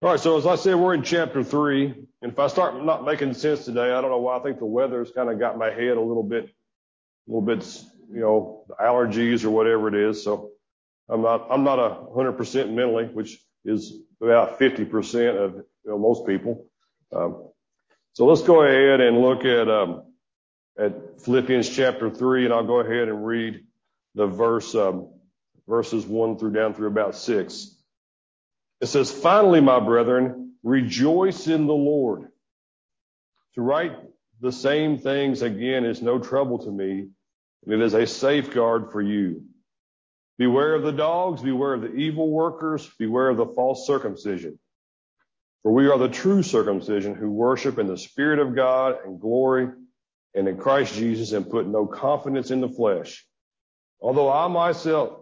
All right, so as I said, we're in chapter 3. And if I start not making sense today, I don't know why. I think the weather's kind of got my head a little bit, allergies or whatever it is. So I'm not 100% mentally, which is about 50% of most people. So let's go ahead and look at Philippians chapter 3, and I'll go ahead and read the verses 1 through down through about 6. It says, "Finally, my brethren, rejoice in the Lord. To write the same things again is no trouble to me, and it is a safeguard for you. Beware of the dogs, beware of the evil workers, beware of the false circumcision. For we are the true circumcision who worship in the Spirit of God and glory and in Christ Jesus and put no confidence in the flesh. Although I myself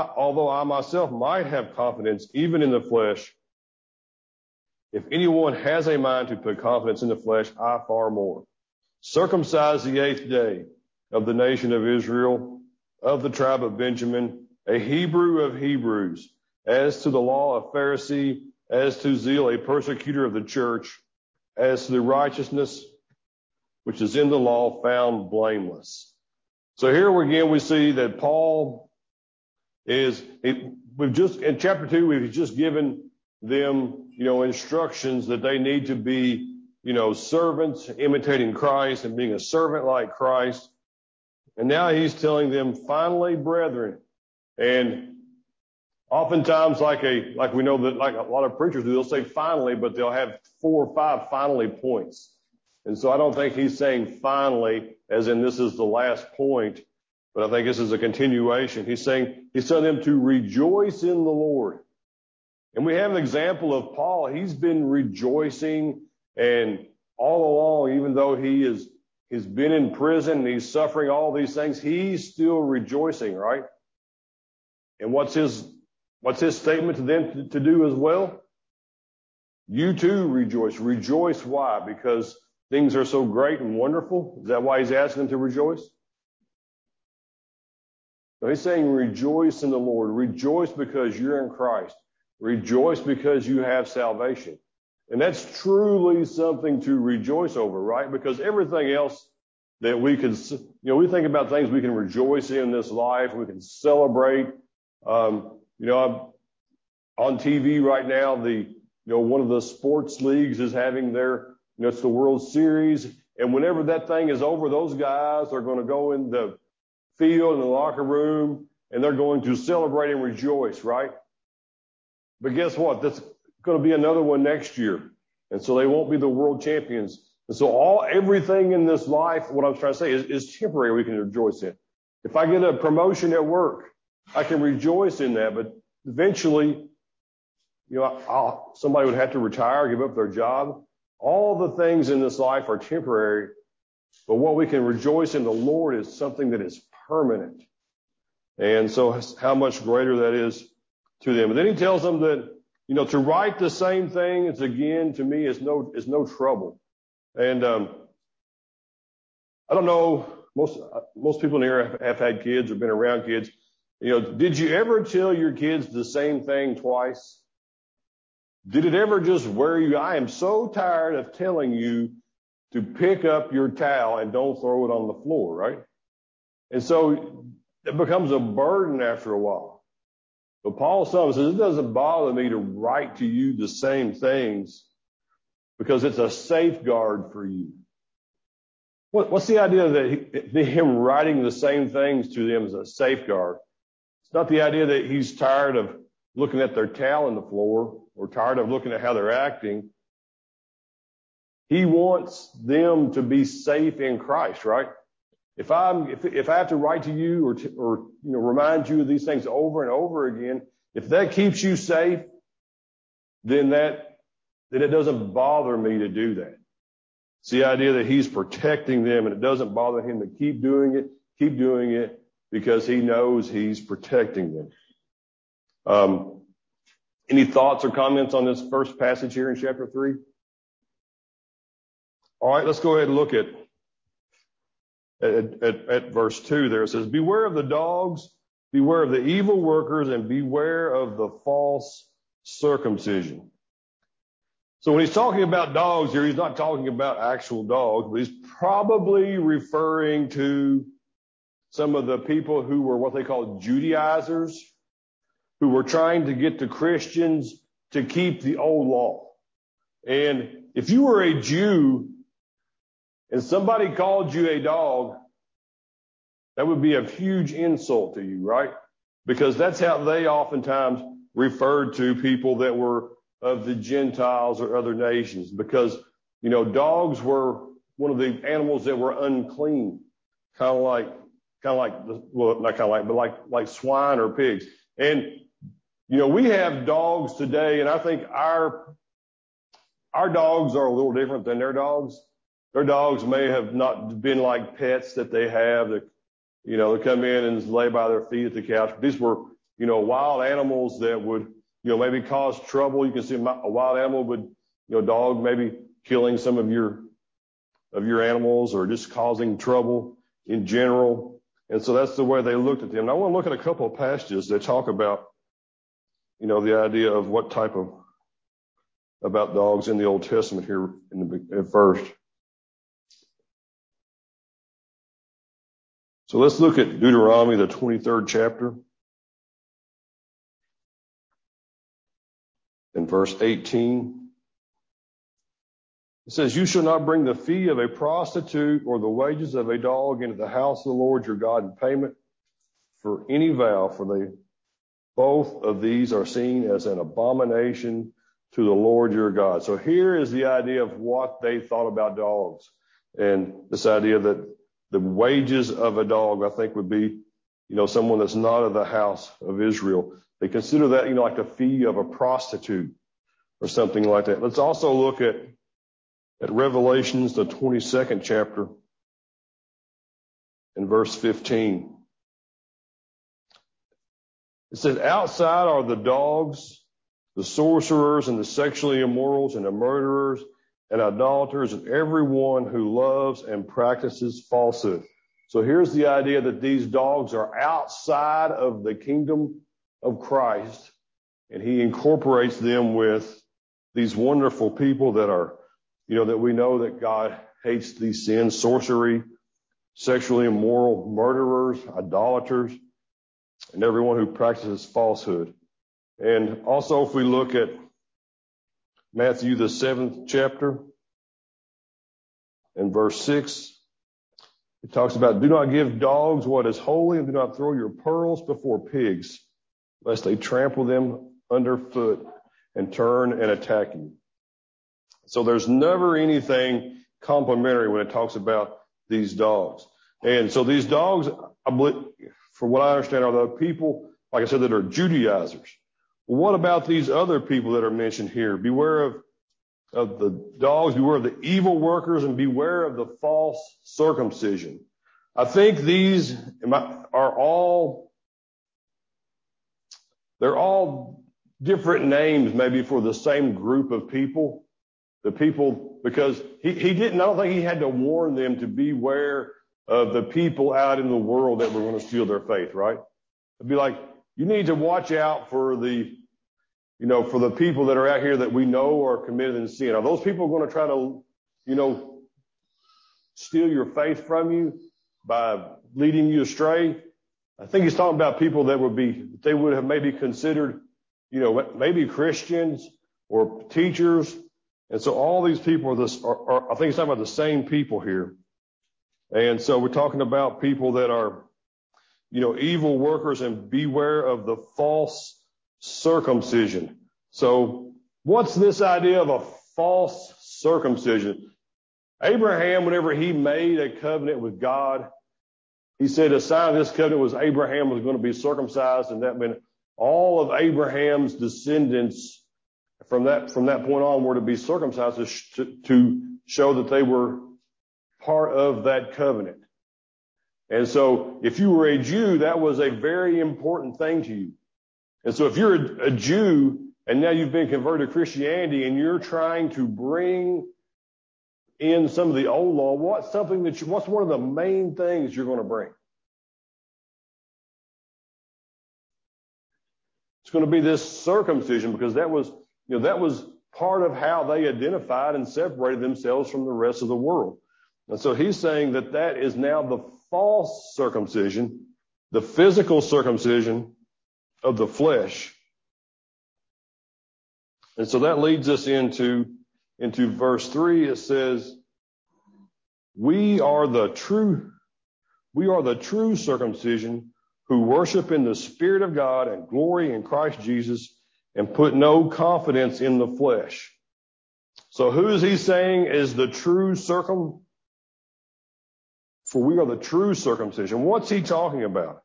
might have confidence even in the flesh, if anyone has a mind to put confidence in the flesh, I far more. Circumcised the 8th day, of the nation of Israel, of the tribe of Benjamin, a Hebrew of Hebrews, as to the law, a Pharisee, as to zeal, a persecutor of the church, as to the righteousness which is in the law, found blameless." So here again we see that Paul in chapter 2, we've just given them, instructions that they need to be, servants, imitating Christ and being a servant like Christ. And now he's telling them, finally, brethren. And oftentimes, like we know that, like a lot of preachers do, they'll say finally, but they'll have 4 or 5 finally points. And so I don't think he's saying finally, as in this is the last point, but I think this is a continuation. He's telling them to rejoice in the Lord. And we have an example of Paul. He's been rejoicing, and all along, even though he's been in prison and he's suffering all these things, he's still rejoicing, right? And what's his statement to them to do as well? You too rejoice. Rejoice why? Because things are so great and wonderful? Is that why he's asking them to rejoice? No, he's saying rejoice in the Lord. Rejoice because you're in Christ. Rejoice because you have salvation. And that's truly something to rejoice over, right? Because everything else that we can, we think about things we can rejoice in this life. We can celebrate. I'm on TV right now, one of the sports leagues is having their, it's the World Series. And whenever that thing is over, those guys are going to go in the field, in the locker room, and they're going to celebrate and rejoice, right? But guess what? That's going to be another one next year. And so they won't be the world champions. And so everything in this life, what I'm trying to say is temporary. We can rejoice in. If I get a promotion at work, I can rejoice in that. But eventually, somebody would have to retire, give up their job. All the things in this life are temporary. But what we can rejoice in the Lord is something that is permanent. And so how much greater that is to them. And then he tells them that, to write the same thing is, again, to me, is no trouble. And I don't know, most people in here have had kids or been around kids. Did you ever tell your kids the same thing twice? Did it ever just wear you? I am so tired of telling you to pick up your towel and don't throw it on the floor, right? And so it becomes a burden after a while. But Paul says, it doesn't bother me to write to you the same things because it's a safeguard for you. What's the idea that him writing the same things to them is a safeguard? It's not the idea that he's tired of looking at their towel on the floor or tired of looking at how they're acting. He wants them to be safe in Christ, right? If I have to write to you or remind you of these things over and over again, if that keeps you safe, then it doesn't bother me to do that. It's the idea that he's protecting them, and it doesn't bother him to keep doing it because he knows he's protecting them. Any thoughts or comments on this first passage here in chapter 3? All right, let's go ahead and look at verse 2 there. It says, beware of the dogs, beware of the evil workers, and beware of the false circumcision. So when he's talking about dogs here, he's not talking about actual dogs, but he's probably referring to some of the people who were what they call Judaizers, who were trying to get the Christians to keep the old law. And if you were a Jew and somebody called you a dog, that would be a huge insult to you, right? Because that's how they oftentimes referred to people that were of the Gentiles or other nations, because, you know, dogs were one of the animals that were unclean, like swine or pigs. And, you know, we have dogs today, and I think our dogs are a little different than their dogs. Their dogs may have not been like pets that they have that, you know, they come in and lay by their feet at the couch. These were, you know, wild animals that would, you know, maybe cause trouble. You can see a wild animal would, you know, dog maybe killing some of your animals or just causing trouble in general. And so that's the way they looked at them. And I want to look at a couple of passages that talk about, you know, the idea of what type of, about dogs in the Old Testament here at first. So let's look at Deuteronomy, the 23rd chapter. In verse 18, it says, "You shall not bring the fee of a prostitute or the wages of a dog into the house of the Lord your God in payment for any vow, for both of these are seen as an abomination to the Lord your God." So here is the idea of what they thought about dogs. And this idea that the wages of a dog, I think, would be, you know, someone that's not of the house of Israel. They consider that, you know, like the fee of a prostitute or something like that. Let's also look at Revelations, the 22nd chapter, in verse 15. It says, "Outside are the dogs, the sorcerers, and the sexually immorals, and the murderers, and idolaters, and everyone who loves and practices falsehood." So here's the idea that these dogs are outside of the kingdom of Christ, and he incorporates them with these wonderful people that are, you know, that we know that God hates these sins: sorcery, sexually immoral, murderers, idolaters, and everyone who practices falsehood. And also, if we look at Matthew, the 7th chapter, and verse 6, it talks about, "Do not give dogs what is holy, and do not throw your pearls before pigs, lest they trample them underfoot and turn and attack you." So there's never anything complimentary when it talks about these dogs. And so these dogs, I believe, from what I understand, are the people, like I said, that are Judaizers. Well, what about these other people that are mentioned here? Beware of the dogs, beware of the evil workers, and beware of the false circumcision. I think these are all, they're all different names maybe for the same group of people. The people, because he didn't, I don't think he had to warn them to beware of the people out in the world that were going to steal their faith, right? It'd be like, you need to watch out for the, you know, for the people that are out here that we know are committed in sin. Are those people going to try to, you know, steal your faith from you by leading you astray? I think he's talking about people that they would have maybe considered, you know, maybe Christians or teachers. And so all these people are I think he's talking about the same people here. And so we're talking about people that are, you know, evil workers, and beware of the false circumcision. So what's this idea of a false circumcision? Abraham, whenever he made a covenant with God, he said a sign of this covenant was Abraham was going to be circumcised, and that meant all of Abraham's descendants from that point on were to be circumcised to show that they were part of that covenant. And so if you were a Jew, that was a very important thing to you. And so if you're a Jew and now you've been converted to Christianity and you're trying to bring in some of the old law, what's one of the main things you're going to bring? It's going to be this circumcision, because that was part of how they identified and separated themselves from the rest of the world. And so he's saying that that is now the false circumcision, the physical circumcision of the flesh. And so that leads us into verse 3. It says, we are the true circumcision who worship in the Spirit of God and glory in Christ Jesus and put no confidence in the flesh. So who is he saying is the true For we are the true circumcision. What's he talking about?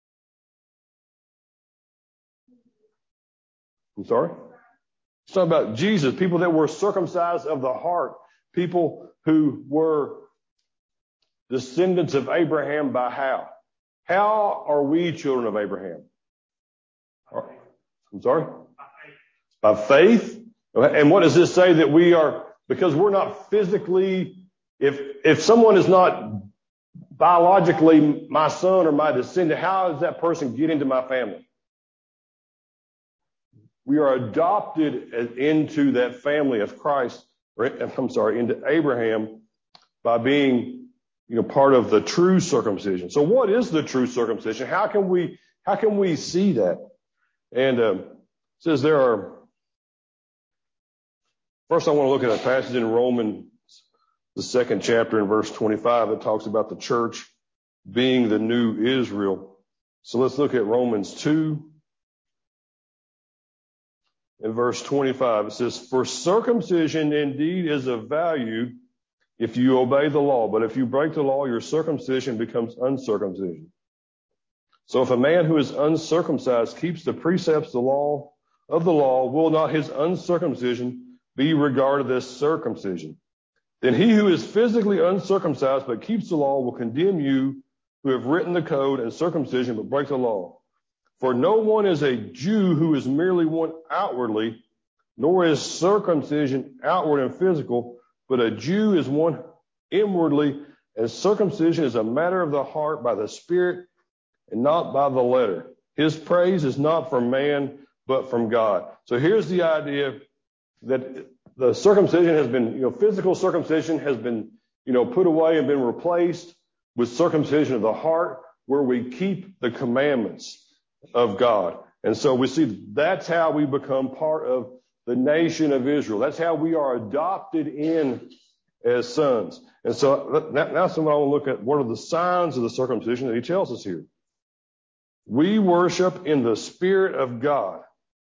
I'm sorry? He's talking about Jesus, people that were circumcised of the heart, people who were descendants of Abraham by how? How are we children of Abraham? I'm sorry? By faith. And what does this say that we are? Because we're not physically, if someone is not biologically my son or my descendant, how does that person get into my family? We are adopted into that family of Christ, into Abraham by being, part of the true circumcision. So what is the true circumcision? How can we see that? And it says first I want to look at a passage in Romans, the 2nd chapter in verse 25. It talks about the church being the new Israel. So let's look at Romans 2 and verse 25. It says, for circumcision indeed is of value if you obey the law, but if you break the law, your circumcision becomes uncircumcision. So if a man who is uncircumcised keeps the precepts of the law, will not his uncircumcision be regarded as circumcision? Then he who is physically uncircumcised but keeps the law will condemn you who have written the code and circumcision but break the law. For no one is a Jew who is merely one outwardly, nor is circumcision outward and physical, but a Jew is one inwardly, and circumcision is a matter of the heart by the Spirit and not by the letter. His praise is not from man, but from God. So here's the idea that the circumcision has been, physical circumcision has been, put away and been replaced with circumcision of the heart, where we keep the commandments of God. And so we see that's how we become part of the nation of Israel. That's how we are adopted in as sons. And so now someone will look at what are the signs of the circumcision that he tells us here. We worship in the Spirit of God.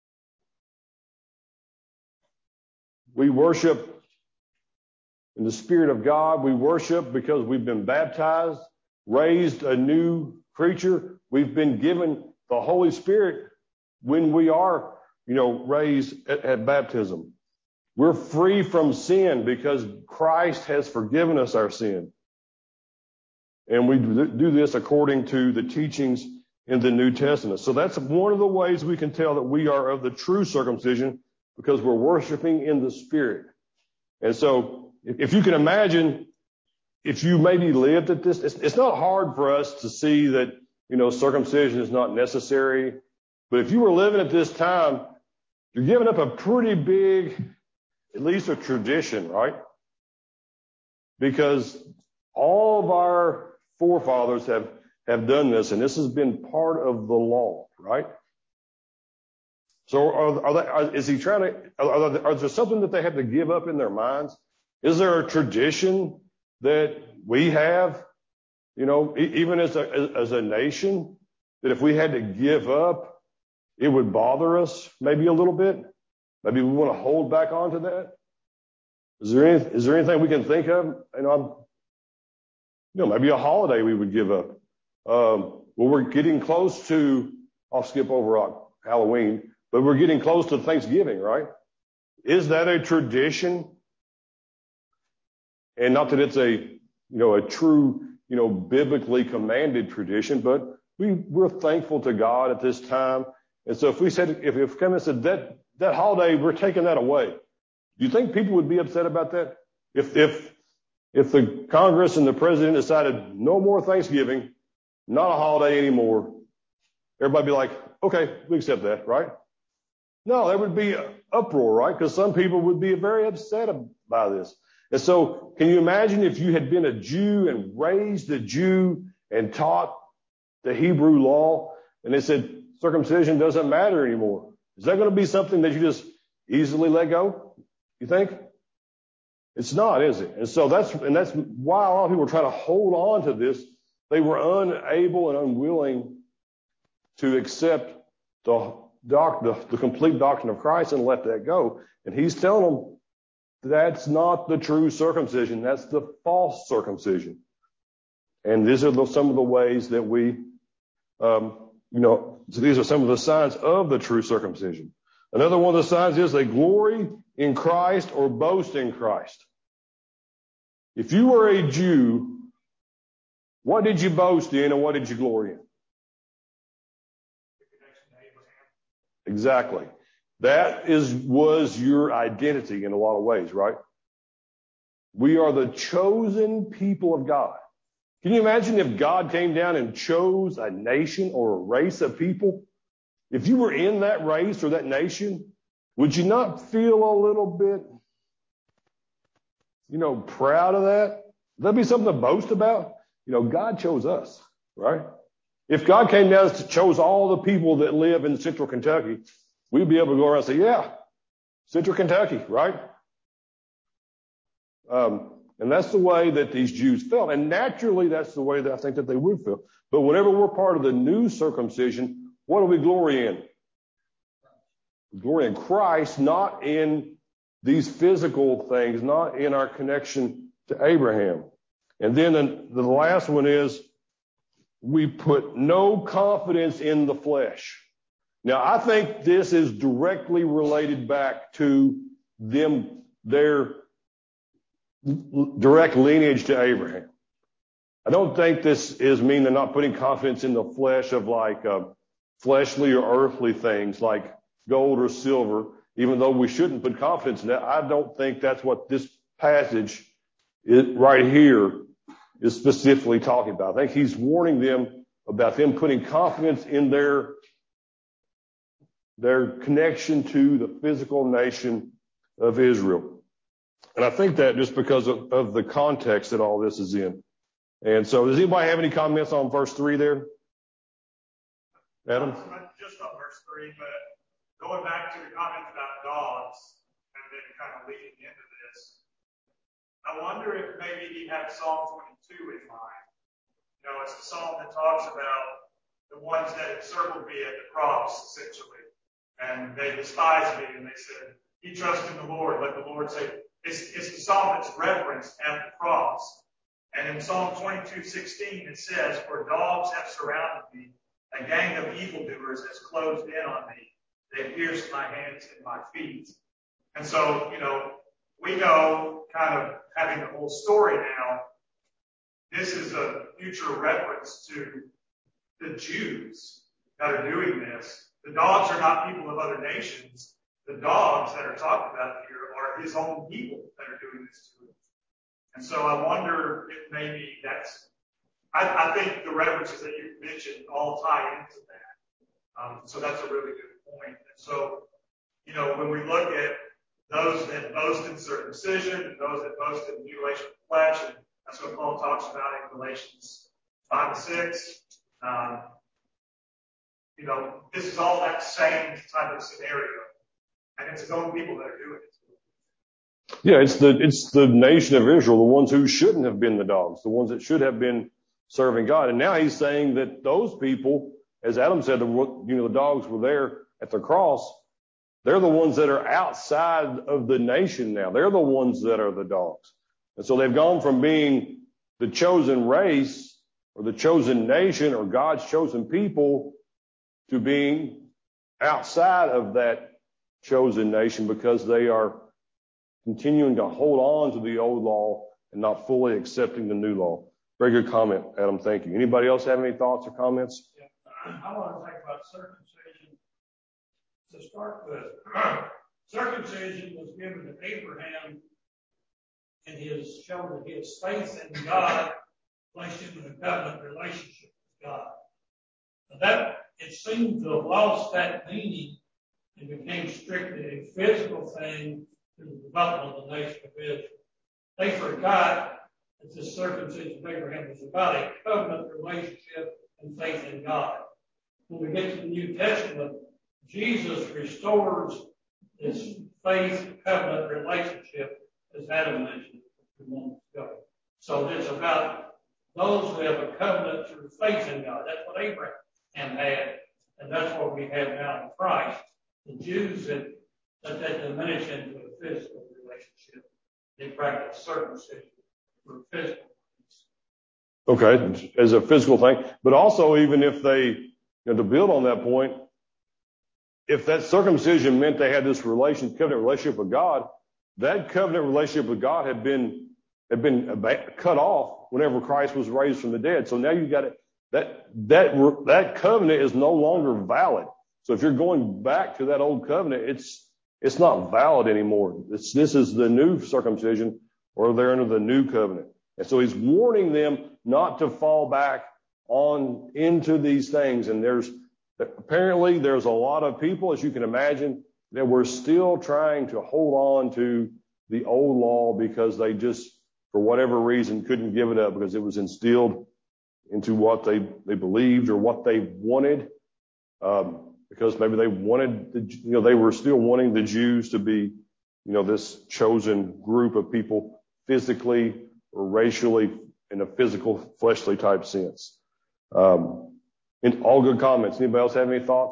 We worship in the Spirit of God. We worship because we've been baptized, raised a new creature. We've been given the Holy Spirit when we are, raised at baptism. We're free from sin because Christ has forgiven us our sin. And we do this according to the teachings in the New Testament. So that's one of the ways we can tell that we are of the true circumcision, because we're worshiping in the Spirit. And so if you can imagine, if you maybe lived at this, it's not hard for us to see that, circumcision is not necessary. But if you were living at this time, you're giving up a pretty big, at least a tradition, right? Because all of our forefathers have done this, and this has been part of the law, right? So is he trying to, are there something that they have to give up in their minds? Is there a tradition that we have, even as a nation, that if we had to give up, it would bother us maybe a little bit? Maybe we want to hold back onto that? Is there anything we can think of? Maybe a holiday we would give up. Well, we're getting close to, I'll skip over Halloween, but we're getting close to Thanksgiving, right? Is that a tradition? And not that it's a true, biblically commanded tradition, but we're thankful to God at this time. And so if we said, if come and said that holiday, we're taking that away, do you think people would be upset about that? If the Congress and the president decided no more Thanksgiving, not a holiday anymore, everybody be like, okay, we accept that, right? No, there would be uproar, right? Because some people would be very upset by this. And so can you imagine if you had been a Jew and raised a Jew and taught the Hebrew law and they said circumcision doesn't matter anymore? Is that going to be something that you just easily let go? You think? It's not, is it? And so that's why a lot of people are trying to hold on to this. They were unable and unwilling to accept the complete doctrine of Christ and let that go. And he's telling them that's not the true circumcision. That's the false circumcision. And these are some of the ways that we, so these are some of the signs of the true circumcision. Another one of the signs is they glory in Christ or boast in Christ. If you were a Jew, what did you boast in and what did you glory in? Exactly. That was your identity in a lot of ways, right? We are the chosen people of God. Can you imagine if God came down and chose a nation or a race of people? If you were in that race or that nation, would you not feel a little bit, proud of that? Would that be something to boast about? God chose us, right? If God came down and chose all the people that live in central Kentucky, we'd be able to go around and say, yeah, central Kentucky, right? And that's the way that these Jews felt. And naturally, that's the way that I think that they would feel. But whenever we're part of the new circumcision, what do we glory in? We glory in Christ, not in these physical things, not in our connection to Abraham. And then the last one is we put no confidence in the flesh. Now, I think this is directly related back to their direct lineage to Abraham. I don't think this mean they're not putting confidence in the flesh of like fleshly or earthly things like gold or silver, even though we shouldn't put confidence in that. I don't think that's what this passage right here is specifically talking about. I think he's warning them about them putting confidence in their connection to the physical nation of Israel. And I think that just because of the context that all this is in. And so does anybody have any comments on verse 3 there? Adam? Not just on verse 3, but going back to the comments about dogs and then kind of leading into this, I wonder if maybe he had Psalm 22 in mind. It's the psalm that talks about the ones that encircled me at the cross, essentially. And they despised me, and they said, "You trust in the Lord." Let the Lord say, it's the psalm that's referenced at the cross. And in Psalm 22:16, it says, "For dogs have surrounded me, a gang of evildoers has closed in on me. They pierced my hands and my feet." And so, we know, kind of having the whole story now, this is a future reference to the Jews that are doing this. The dogs are not people of other nations. The dogs that are talked about here are his own people that are doing this to him. And so I wonder if maybe I think the references that you mentioned all tie into that. So that's a really good point. And so, when we look at those that boast in circumcision, those that boast in mutilation of the flesh, and that's what Paul talks about in Galatians 5 and 6. This is all that same type of scenario, and it's his own people that are doing it. Yeah, it's the nation of Israel, the ones who shouldn't have been the dogs, the ones that should have been serving God. And now he's saying that those people, as Adam said, the dogs were there at the cross. They're the ones that are outside of the nation now. They're the ones that are the dogs. And so they've gone from being the chosen race or the chosen nation or God's chosen people to being outside of that chosen nation because they are continuing to hold on to the old law and not fully accepting the new law. Very good comment, Adam. Thank you. Anybody else have any thoughts or comments? Yeah. I want to talk about circumcision. To start with, circumcision was given to Abraham and his showing his faith in God, placed him in a covenant relationship with God. Now that it seems to have lost that meaning It became strictly a physical thing to the development of the nation of Israel. They forgot that the circumcision of Abraham was about a covenant relationship and faith in God. When we get to the New Testament, Jesus restores this faith covenant relationship, as Adam mentioned a few moments ago. So it's about those who have a covenant through faith in God. That's what Abraham had, and that's what we have now in Christ. The Jews that diminish into a physical relationship. They practice circumcision for physical things. Okay, as a physical thing. But also, even if they, to build on that point, if that circumcision meant they had this covenant relationship with God, that covenant relationship with God had been cut off whenever Christ was raised from the dead. So now you got it. That covenant is no longer valid. So if you're going back to that old covenant, it's not valid anymore. This is the new circumcision, or they're under the new covenant. And so he's warning them not to fall back on into these things. And apparently there's a lot of people, as you can imagine, that were still trying to hold on to the old law because they just, for whatever reason, couldn't give it up because it was instilled into what they believed or what they wanted. Because maybe they wanted, they were still wanting the Jews to be, this chosen group of people physically or racially in a physical, fleshly type sense. In all good comments. Anybody else have any thoughts?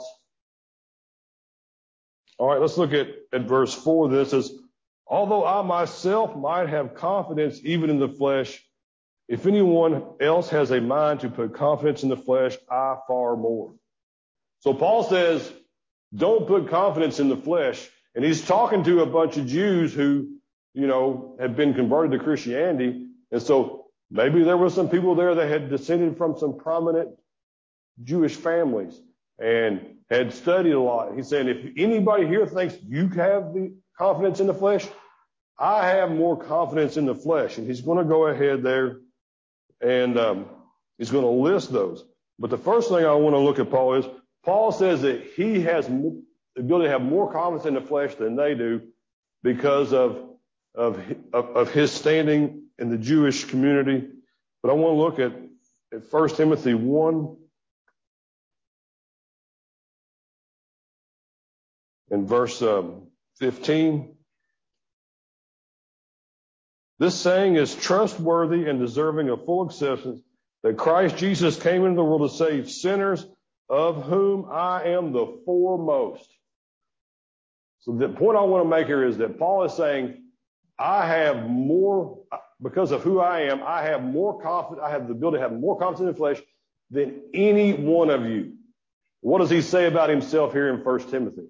All right, let's look at verse 4. This says, although I myself might have confidence even in the flesh, if anyone else has a mind to put confidence in the flesh, I far more. So Paul says, don't put confidence in the flesh. And he's talking to a bunch of Jews who, have been converted to Christianity. And so maybe there were some people there that had descended from some prominent Jewish families and had studied a lot. He's saying, if anybody here thinks you have the confidence in the flesh, I have more confidence in the flesh. And he's going to go ahead there and he's going to list those. But the first thing I want to look at Paul says that he has the ability to have more confidence in the flesh than they do because of his standing in the Jewish community. But I want to look at 1 Timothy 1 and verse 15. This saying is trustworthy and deserving of full acceptance, that Christ Jesus came into the world to save sinners, of whom I am the foremost. So the point I want to make here is that Paul is saying, because of who I am, I have more confidence, I have the ability to have more confidence in the flesh than any one of you. What does he say about himself here in 1 Timothy?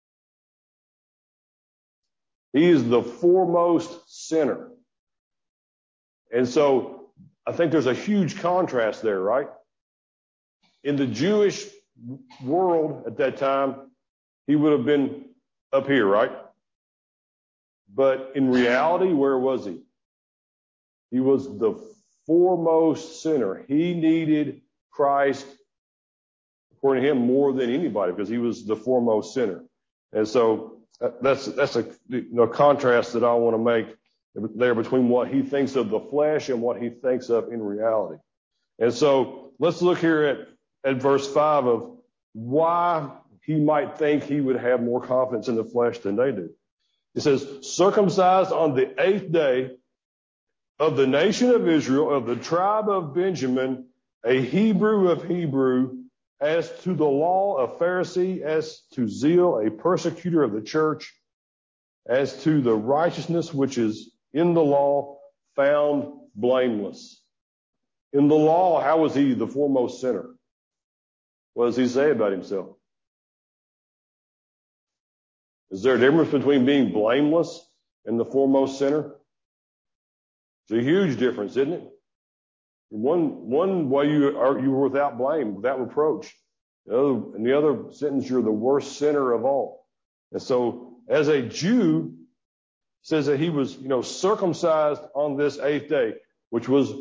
He is the foremost sinner. And so I think there's a huge contrast there, right? In the Jewish world at that time, he would have been up here, right? But in reality, where was he? He was the foremost sinner. He needed Christ, according to him, more than anybody because he was the foremost sinner. And so that's a contrast that I want to make there between what he thinks of the flesh and what he thinks of in reality. And so let's look here at verse 5 of why he might think he would have more confidence in the flesh than they do. It says, circumcised on the 8th day of the nation of Israel, of the tribe of Benjamin, a Hebrew of Hebrew, as to the law, a Pharisee, as to zeal, a persecutor of the church, as to the righteousness which is in the law, found blameless. In the law, how was he the foremost sinner? What does he say about himself? Is there a difference between being blameless and the foremost sinner? It's a huge difference, isn't it? One way you were without blame, without reproach. In the other sentence, you're the worst sinner of all. And so, as a Jew, it says that he was, circumcised on this 8th day, which was,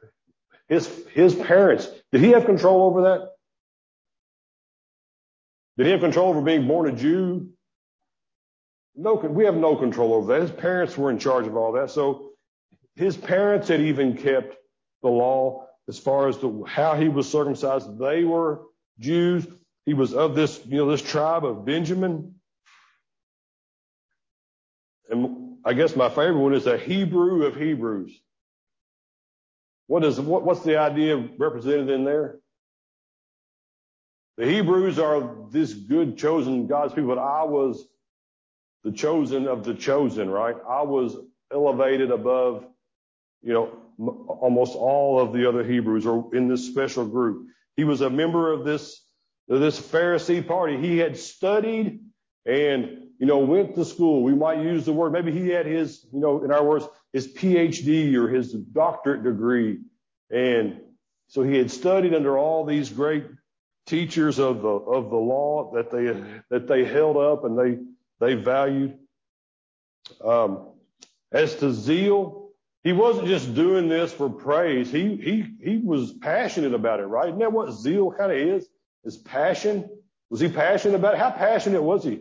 his parents. Did he have control over that? Did he have control over being born a Jew? No, we have no control over that. His parents were in charge of all that. So his parents had even kept the law as far as how he was circumcised. They were Jews. He was of this, this tribe of Benjamin. And I guess my favorite one is a Hebrew of Hebrews. What's the idea represented in there? The Hebrews are this good chosen God's people, but I was the chosen of the chosen, right? I was elevated above, almost all of the other Hebrews or in this special group. He was a member of this Pharisee party. He had studied and, went to school. We might use the word, maybe he had his, in our words, his PhD or his doctorate degree. And so he had studied under all these great teachers of the law that they held up and they valued. As to zeal, he wasn't just doing this for praise. He was passionate about it, right? Isn't that what zeal kind of is? Is passion. Was he passionate about it? How passionate was he?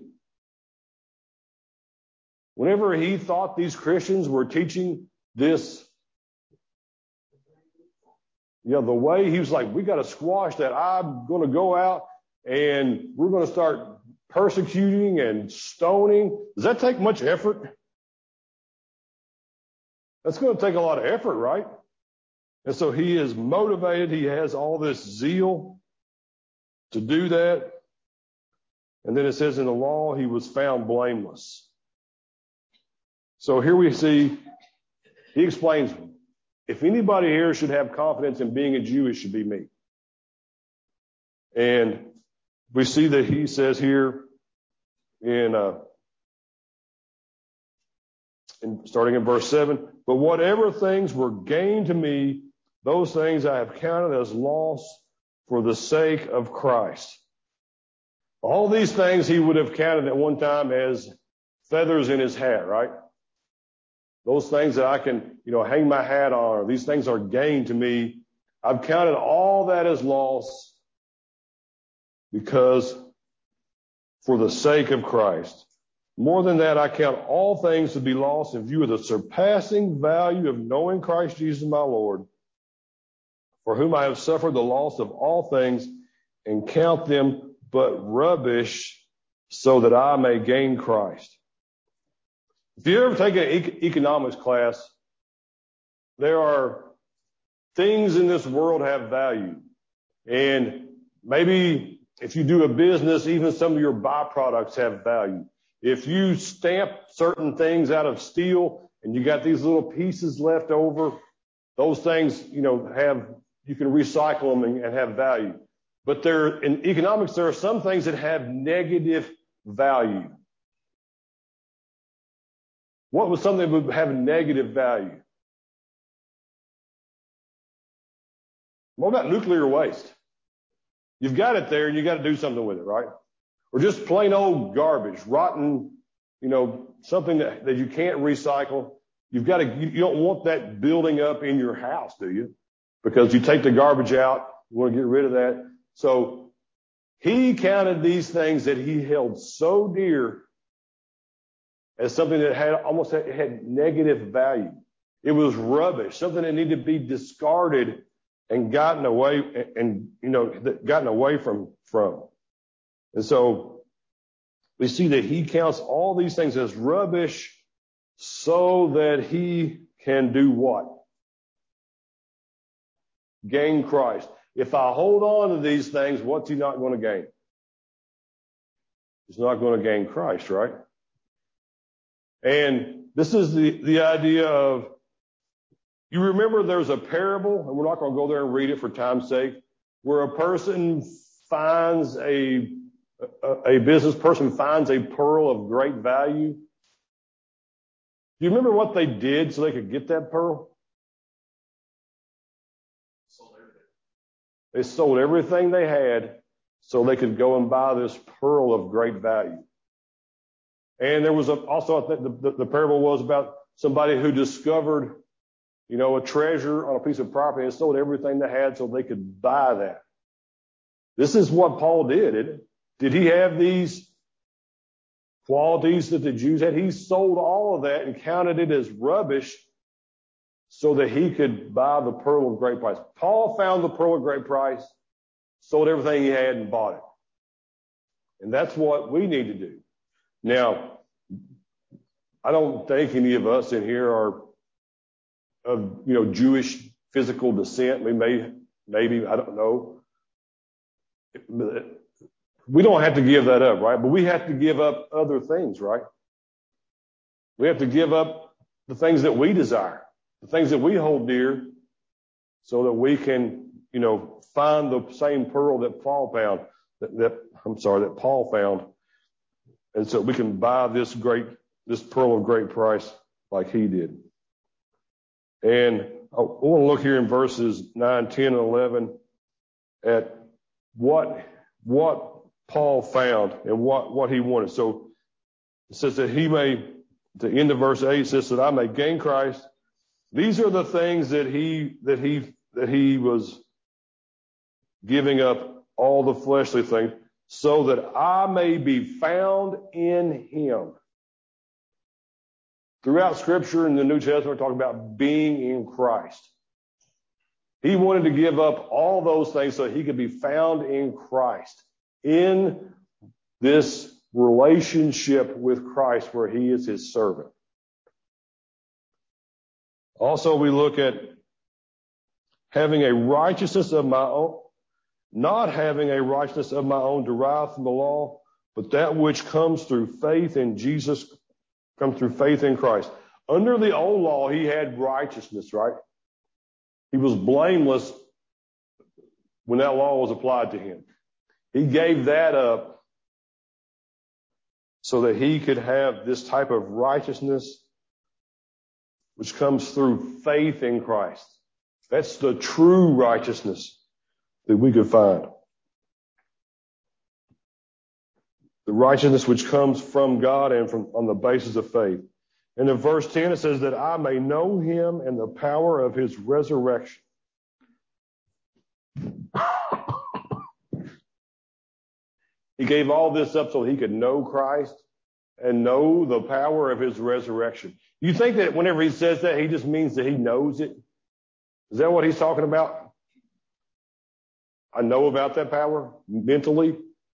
Whenever he thought these Christians were teaching this, the way he was like, we got to squash that. I'm going to go out and we're going to start persecuting and stoning. Does that take much effort? That's going to take a lot of effort, right? And so he is motivated. He has all this zeal to do that. And then it says in the law, he was found blameless. So here we see, he explains, if anybody here should have confidence in being a Jew, it should be me. And we see that he says here starting in verse 7, but whatever things were gained to me, those things I have counted as loss for the sake of Christ. All these things he would have counted at one time as feathers in his hat, right? Those things that I can, hang my hat on, or these things are gain to me. I've counted all that as loss because for the sake of Christ. More than that, I count all things to be lost in view of the surpassing value of knowing Christ Jesus my Lord, for whom I have suffered the loss of all things and count them but rubbish so that I may gain Christ. If you ever take an economics class, there are things in this world have value. And maybe if you do a business, even some of your byproducts have value. If you stamp certain things out of steel and you got these little pieces left over, those things, you can recycle them and have value. But in economics, there are some things that have negative value. What was something that would have negative value? What about nuclear waste? You've got it there and you got to do something with it, right? Or just plain old garbage, rotten, something that you can't recycle. You don't want that building up in your house, do you? Because you take the garbage out, you want to get rid of that. So he counted these things that he held so dear as something that had negative value. It was rubbish, something that needed to be discarded and gotten away from. And so we see that he counts all these things as rubbish so that he can do what? Gain Christ. If I hold on to these things, what's he not going to gain? He's not going to gain Christ, right? And this is the idea of, you remember there's a parable, and we're not going to go there and read it for time's sake, where a person finds a business person finds a pearl of great value. Do you remember what they did so they could get that pearl? They sold everything they had so they could go and buy this pearl of great value. And there was also, I think the parable was about somebody who discovered, a treasure on a piece of property and sold everything they had so they could buy that. This is what Paul did, isn't it? Did he have these qualities that the Jews had? He sold all of that and counted it as rubbish so that he could buy the pearl of great price. Paul found the pearl of great price, sold everything he had and bought it. And that's what we need to do. Now, I don't think any of us in here are of, Jewish physical descent. We maybe, I don't know. We don't have to give that up, right? But we have to give up other things, right? We have to give up the things that we desire, the things that we hold dear, so that we can, find the same pearl that Paul found, that Paul found. And so we can buy this pearl of great price like he did. And I want to look here in verses 9, 10, and 11 at what Paul found and what he wanted. So it says that the end of verse 8 says that I may gain Christ. These are the things that he was giving up, all the fleshly things, so that I may be found in him. Throughout Scripture in the New Testament, we're talking about being in Christ. He wanted to give up all those things so he could be found in Christ, in this relationship with Christ where he is his servant. Also, we look at having a righteousness of my own, not having a righteousness of my own derived from the law, but that which comes through faith in Jesus, comes through faith in Christ. Under the old law, he had righteousness, right? He was blameless when that law was applied to him. He gave that up so that he could have this type of righteousness which comes through faith in Christ. That's the true righteousness that we could find. The righteousness which comes from God and on the basis of faith. And in verse 10 it says that I may know him and the power of his resurrection. He gave all this up so he could know Christ and know the power of his resurrection. You think that whenever he says that, he just means that he knows it? Is that what he's talking about? I know about that power mentally.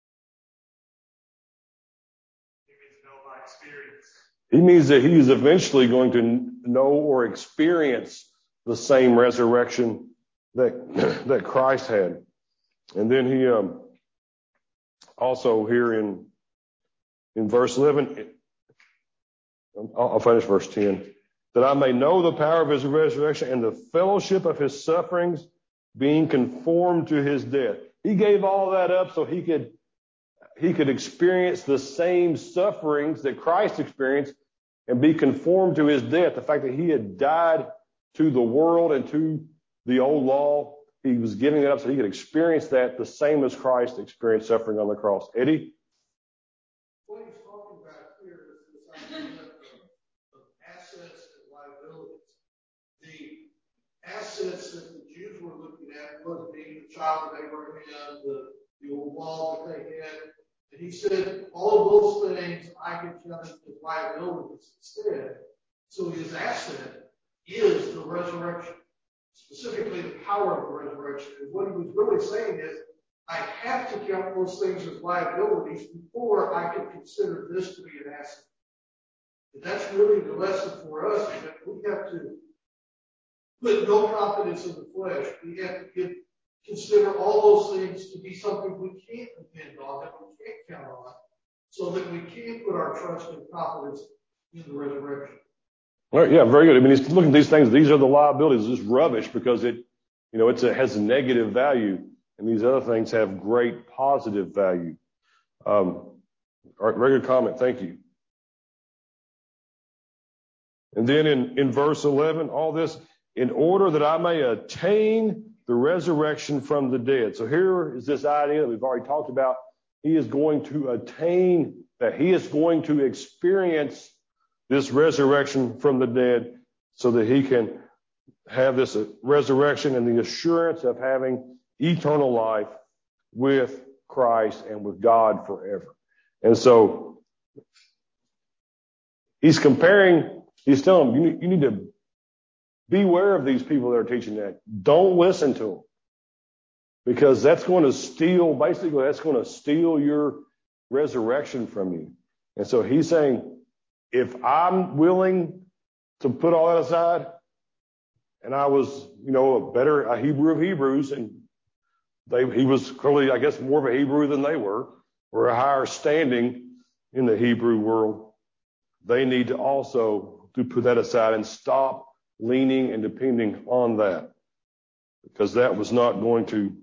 He means that he is eventually going to know or experience the same resurrection that Christ had. And then he also here in verse 11, I'll finish verse 10, that I may know the power of his resurrection and the fellowship of his sufferings, being conformed to his death. He gave all that up so he could experience the same sufferings that Christ experienced and be conformed to his death. The fact that he had died to the world and to the old law, he was giving it up so he could experience that the same as Christ experienced suffering on the cross. Eddie? What he's talking about here is this idea of assets and liabilities. The assets that the Jews were looking at was being the child of Abraham, the old law that they had. And he said, all of those things I can count as liabilities instead. So his asset is the resurrection, specifically the power of the resurrection. And what he was really saying is, I have to count those things as liabilities before I can consider this to be an asset. And that's really the lesson for us, is that we have to put no confidence in the flesh. We have to consider all those things to be something we can't depend on, that we can't count on, so that we can put our trust and confidence in the resurrection. Well, yeah, very good. I mean, he's looking at these things. These are the liabilities. It's rubbish because it has a negative value, and these other things have great positive value. All right, very good comment. Thank you. And then in verse 11, all this, in order that I may attain the resurrection from the dead. So here is this idea that we've already talked about. He is going to attain that. He is going to experience this resurrection from the dead so that he can have this resurrection and the assurance of having eternal life with Christ and with God forever. And so he's telling them, you need to beware of these people that are teaching that. Don't listen to them. Because that's going to steal your resurrection from you. And so he's saying, if I'm willing to put all that aside, and I was, a Hebrew of Hebrews, and he was clearly, I guess, more of a Hebrew than they were, or a higher standing in the Hebrew world, they need to also put that aside and stop leaning and depending on that. Because that was not going to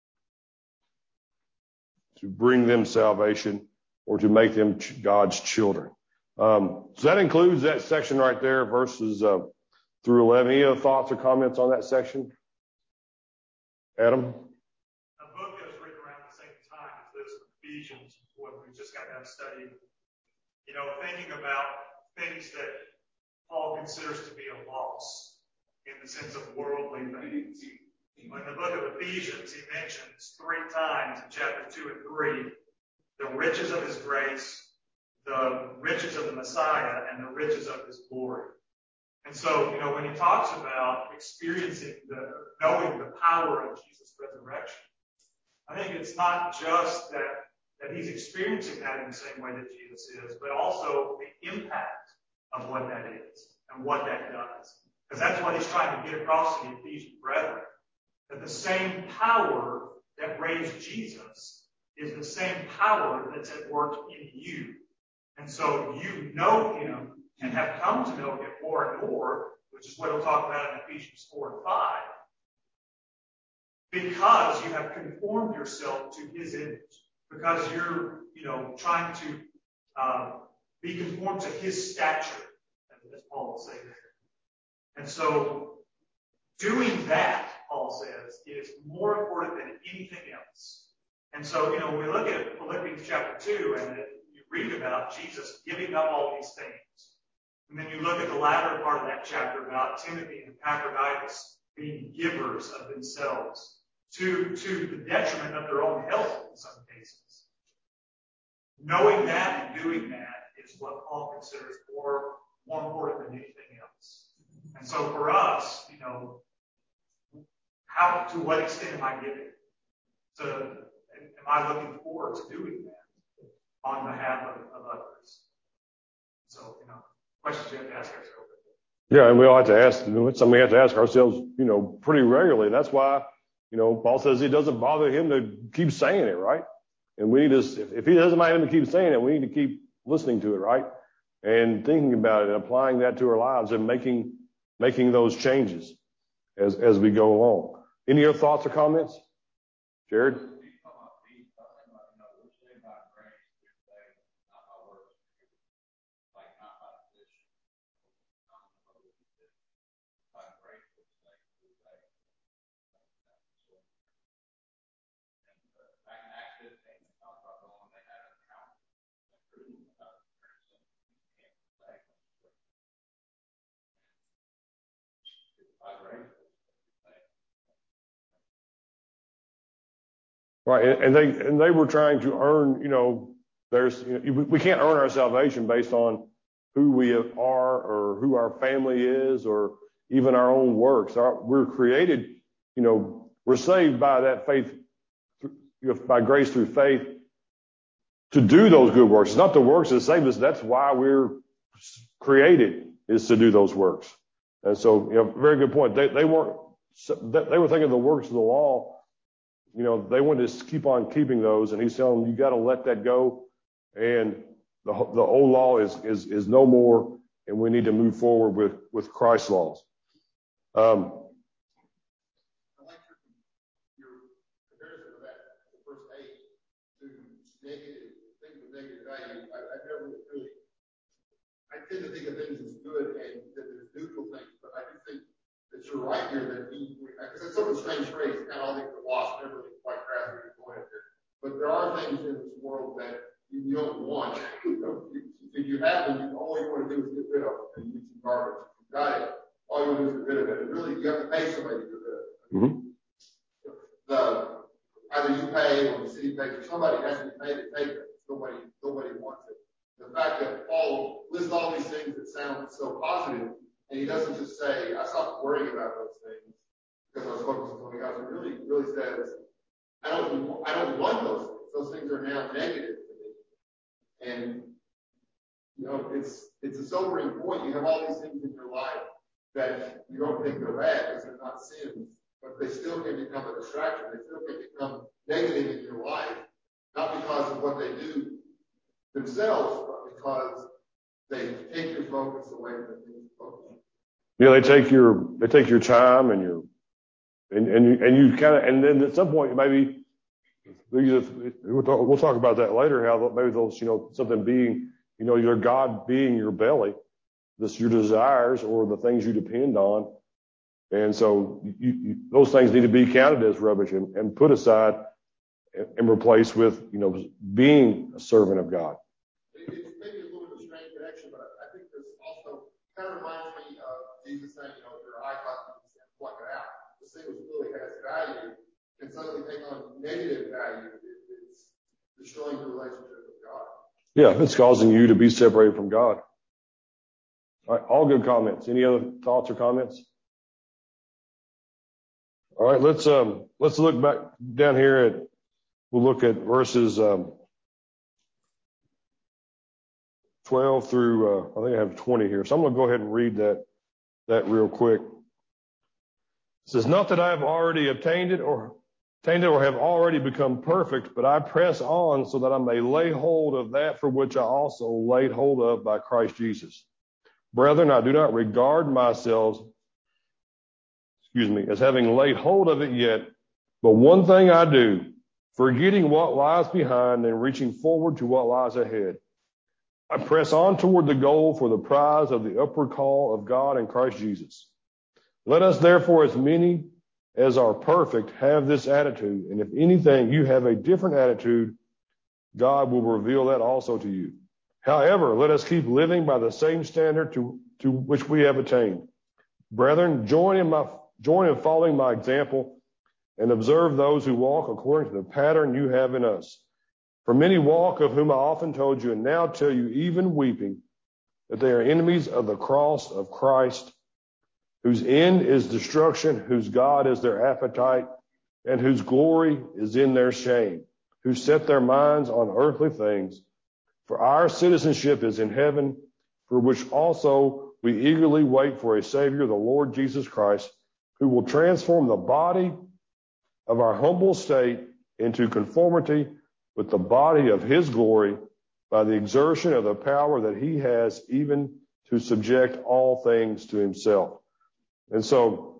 bring them salvation or to make them God's children. So that includes that section right there, verses through 11. Any other thoughts or comments on that section? Adam? A book that was written around the same time as this, Ephesians, what we just got done studying. Thinking about things that Paul considers to be a loss in the sense of worldly things. In the book of Ephesians, he mentions 3 times in chapter 2 and 3 the riches of his grace, the riches of the Messiah, and the riches of his glory. And so, when he talks about knowing the power of Jesus' resurrection, I think it's not just that he's experiencing that in the same way that Jesus is, but also the impact of what that is and what that does. Because that's what he's trying to get across to the Ephesian brethren. That the same power that raised Jesus is the same power that's at work in you. And so you know him and have come to know him more and more, which is what he'll talk about in Ephesians 4 and 5, because you have conformed yourself to his image, because you're, trying to be conformed to his stature, as Paul will say there. And so doing that, Paul says, is more important than anything else. And so, when we look at Philippians chapter 2 and you read about Jesus giving up all these things, and then you look at the latter part of that chapter about Timothy and Epaphroditus being givers of themselves to the detriment of their own health in some cases. Knowing that and doing that is what Paul considers more important than anything else. And so for us, to what extent am I giving? Am I looking forward to doing that on behalf of others? So, questions we have to ask ourselves. Yeah, and we all have to ask, it's something we have to ask ourselves, pretty regularly. That's why, Paul says it doesn't bother him to keep saying it, right? And we need to, if he doesn't mind him to keep saying it, we need to keep listening to it, right? And thinking about it and applying that to our lives and making those changes as we go along. Any other thoughts or comments? Jared? Right, and they were trying to earn, we can't earn our salvation based on who we are or who our family is or even our own works. We're created, we're saved by that faith, by grace through faith to do those good works. It's not the works that save us. That's why we're created, is to do those works. And so, very good point. They were thinking of the works of the law. They wanted to keep on keeping those, and he's telling them, you got to let that go. And the old law is no more, and we need to move forward with Christ's laws. I like your comparison of that, the verse 8, to negative things of negative value. I tend to think of things as good and that there's neutral things, but I do think that you're right here that because it's sort of a strange phrase, kind of all things are lost, never really quite grasp what you're going after. But there are things in this world that you don't want. If you have them, all you want to do is get rid of them and use some garbage. If you've got it, all you want to do is get rid of it. And really, you have to pay somebody to get rid of it. Mm-hmm. I either you pay or the city pays or somebody has to pay to take it. Nobody wants it. The fact that Paul lists all these things that sound so positive, and he doesn't just say, I stopped worrying about those things because I was focused on something else. It really says, I don't want those things. Those things are now negative to me. And, it's a sobering point. You have all these things in your life that you don't think they're bad because they're not sins, but they still can become a distraction. They still can become negative in your life, not because of what they do themselves, but because they take your focus away from the things you're focused on. Yeah, they take your time and you kind of, and then at some point maybe we'll talk about that later. How maybe those something being your God being your belly, your desires or the things you depend on, and so those things need to be counted as rubbish and put aside and replaced with being a servant of God. It's maybe a little bit of a strange connection, but I think this also kind of reminds me of Jesus saying, if your eye causes you sin, pluck it out. The thing which really has value can suddenly take on negative value. It's destroying your relationship with God. Yeah, it's causing you to be separated from God. All right, all good comments. Any other thoughts or comments? All right, let's look back down here we'll look at verses 12 through I think I have 20 here. So I'm going to go ahead and read that real quick. It says, not that I have already obtained it or have already become perfect, but I press on so that I may lay hold of that for which I also laid hold of by Christ Jesus. Brethren, I do not regard myself, as having laid hold of it yet, but one thing I do, forgetting what lies behind and reaching forward to what lies ahead. I press on toward the goal for the prize of the upward call of God in Christ Jesus. Let us therefore, as many as are perfect, have this attitude. And if anything, you have a different attitude, God will reveal that also to you. However, let us keep living by the same standard to which we have attained. Brethren, join in following my example and observe those who walk according to the pattern you have in us. For many walk, of whom I often told you, and now tell you, even weeping, that they are enemies of the cross of Christ, whose end is destruction, whose God is their appetite, and whose glory is in their shame, who set their minds on earthly things. For our citizenship is in heaven, for which also we eagerly wait for a Savior, the Lord Jesus Christ, who will transform the body of our humble state into conformity with the body of his glory by the exertion of the power that he has even to subject all things to himself. And so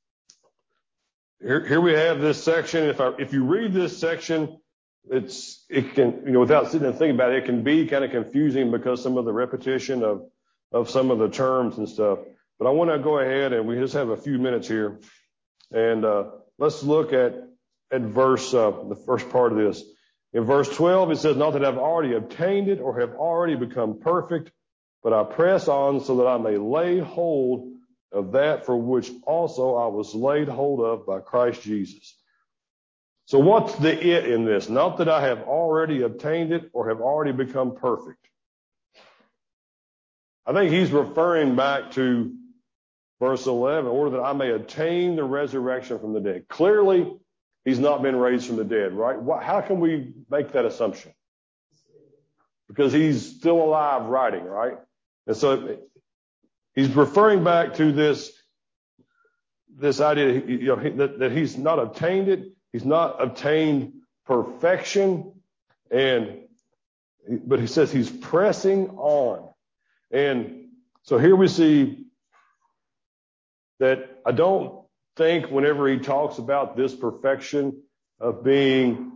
here we have this section. If you read this section, it can, without sitting and thinking about it, it can be kind of confusing because some of the repetition of some of the terms and stuff. But I want to go ahead and we just have a few minutes here. And let's look at verse, the first part of this. In verse 12, it says, not that I've already obtained it or have already become perfect, but I press on so that I may lay hold of that for which also I was laid hold of by Christ Jesus. So what's the it in this? Not that I have already obtained it or have already become perfect. I think he's referring back to verse 11, in order that I may attain the resurrection from the dead. Clearly, he's not been raised from the dead, right? How can we make that assumption? Because he's still alive writing, right? And so he's referring back to this idea, that he's not obtained it. He's not obtained perfection. But he says he's pressing on. And so here we see that I don't think whenever he talks about this perfection of being,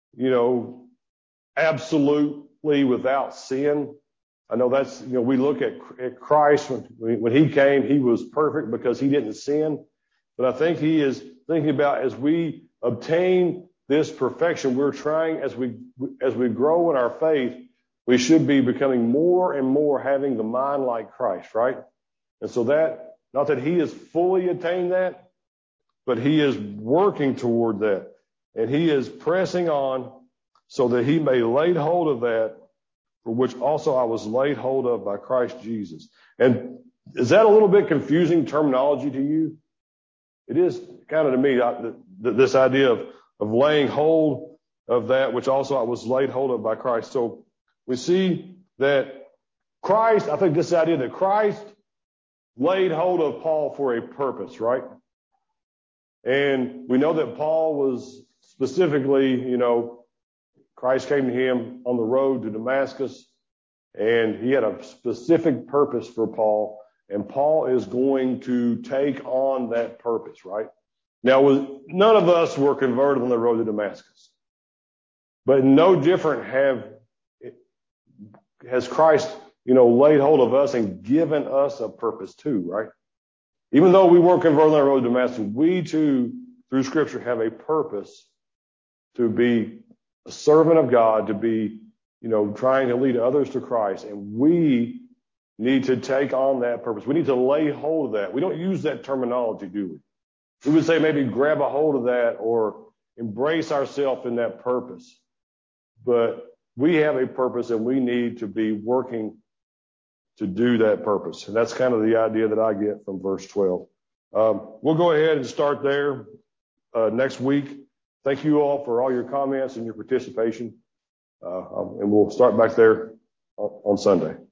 absolutely without sin. I know that's, we look at Christ when he came, he was perfect because he didn't sin. But I think he is thinking about as we obtain this perfection, we're trying, as we grow in our faith, we should be becoming more and more having the mind like Christ, right? And so that, not that he has fully attained that, but he is working toward that. And he is pressing on so that he may lay hold of that for which also I was laid hold of by Christ Jesus. And is that a little bit confusing terminology to you? It is kind of to me, this idea of laying hold of that which also I was laid hold of by Christ. So we see that Christ, I think this idea that Christ laid hold of Paul for a purpose, right? And we know that Paul was specifically, Christ came to him on the road to Damascus, and he had a specific purpose for Paul, and Paul is going to take on that purpose, right? Now, none of us were converted on the road to Damascus, but no different has Christ, laid hold of us and given us a purpose too, right? Even though we weren't converted on the road to Damascus, we too, through Scripture, have a purpose to be a servant of God, to be, trying to lead others to Christ. And we need to take on that purpose. We need to lay hold of that. We don't use that terminology, do we? We would say maybe grab a hold of that or embrace ourselves in that purpose. But we have a purpose and we need to be working to do that purpose. And that's kind of the idea that I get from verse 12. We'll go ahead and start there next week. Thank you all for all your comments and your participation. And we'll start back there on Sunday.